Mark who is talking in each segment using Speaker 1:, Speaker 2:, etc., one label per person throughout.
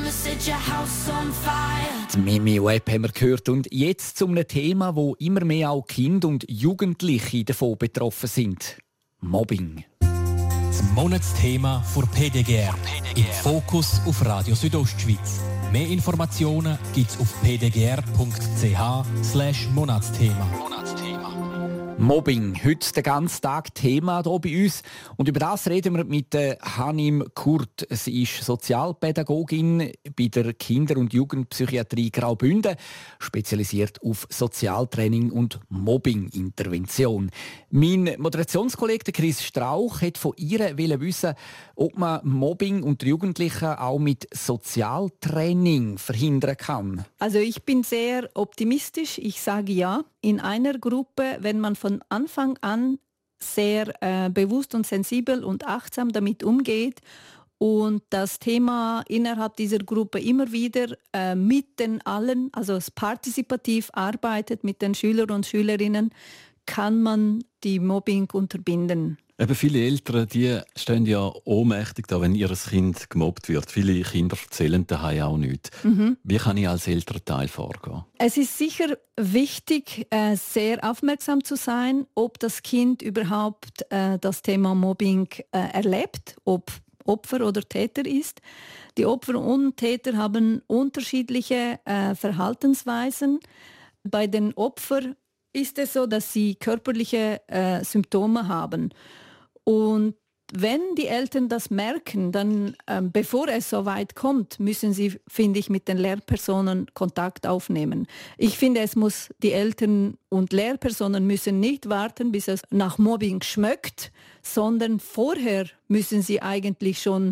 Speaker 1: Die Mimi Web haben wir gehört und jetzt zu einem Thema, wo immer mehr auch Kinder und Jugendliche davon betroffen sind: Mobbing.
Speaker 2: Das Monatsthema für PDGR. Im Fokus auf Radio Südostschweiz. Mehr Informationen gibt's auf pdgr.ch/Monatsthema.
Speaker 1: Mobbing, heute den ganzen Tag Thema hier bei uns. Und über das reden wir mit Hanim Kurt. Sie ist Sozialpädagogin bei der Kinder- und Jugendpsychiatrie Graubünden, spezialisiert auf Sozialtraining und Mobbing-Intervention. Mein Moderationskollege Chris Strauch hat von ihr wissen, ob man Mobbing unter Jugendlichen auch mit Sozialtraining verhindern kann.
Speaker 3: Also ich bin sehr optimistisch. Ich sage ja. In einer Gruppe, wenn man von Anfang an sehr bewusst und sensibel und achtsam damit umgeht und das Thema innerhalb dieser Gruppe immer wieder mit den allen, also partizipativ arbeitet mit den Schülern und Schülerinnen, kann man die Mobbing unterbinden.
Speaker 4: Eben viele Eltern, die stehen ja ohnmächtig da, wenn ihr Kind gemobbt wird. Viele Kinder erzählen daheim auch nichts. Wie kann ich als Elternteil vorgehen?
Speaker 3: Es ist sicher wichtig, sehr aufmerksam zu sein, ob das Kind überhaupt das Thema Mobbing erlebt, ob Opfer oder Täter ist. Die Opfer und Täter haben unterschiedliche Verhaltensweisen. Bei den Opfern ist es so, dass sie körperliche Symptome haben. Und wenn die Eltern das merken, dann, bevor es so weit kommt, müssen sie, finde ich, mit den Lehrpersonen Kontakt aufnehmen. Ich finde, die Eltern und Lehrpersonen müssen nicht warten, bis es nach Mobbing schmeckt, sondern vorher müssen sie eigentlich schon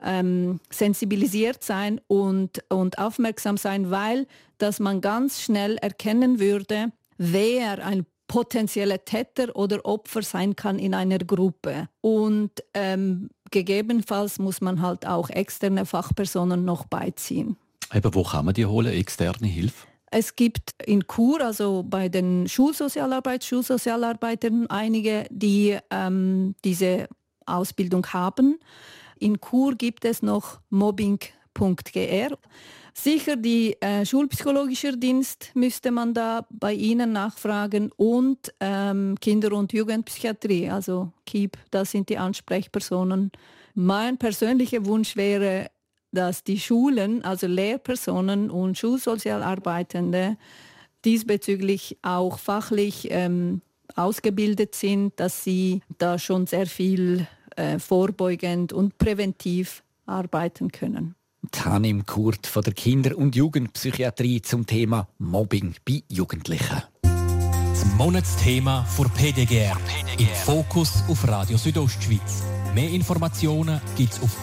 Speaker 3: sensibilisiert sein und aufmerksam sein, weil dass man ganz schnell erkennen würde, wer ein potenzieller Täter oder Opfer sein kann in einer Gruppe. Und gegebenenfalls muss man halt auch externe Fachpersonen noch beiziehen.
Speaker 4: Eben, wo kann man die holen, externe Hilfe?
Speaker 3: Es gibt in Chur, also bei den Schulsozialarbeitern, einige, die diese Ausbildung haben. In Chur gibt es noch mobbing.gr. Sicher, die schulpsychologische Dienst müsste man da bei Ihnen nachfragen und Kinder- und Jugendpsychiatrie, also KIP, das sind die Ansprechpersonen. Mein persönlicher Wunsch wäre, dass die Schulen, also Lehrpersonen und Schulsozialarbeitende diesbezüglich auch fachlich ausgebildet sind, dass sie da schon sehr viel vorbeugend und präventiv arbeiten können.
Speaker 1: Hanim Kurt von der Kinder- und Jugendpsychiatrie zum Thema Mobbing bei Jugendlichen.
Speaker 2: Das Monatsthema für PDGR. Im Fokus auf Radio Südostschweiz. Mehr Informationen gibt's auf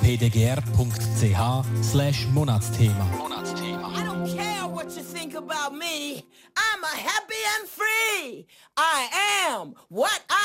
Speaker 2: pdgr.ch/Monatsthema.
Speaker 5: I don't care what you think about me. I'm a happy and free. I am what I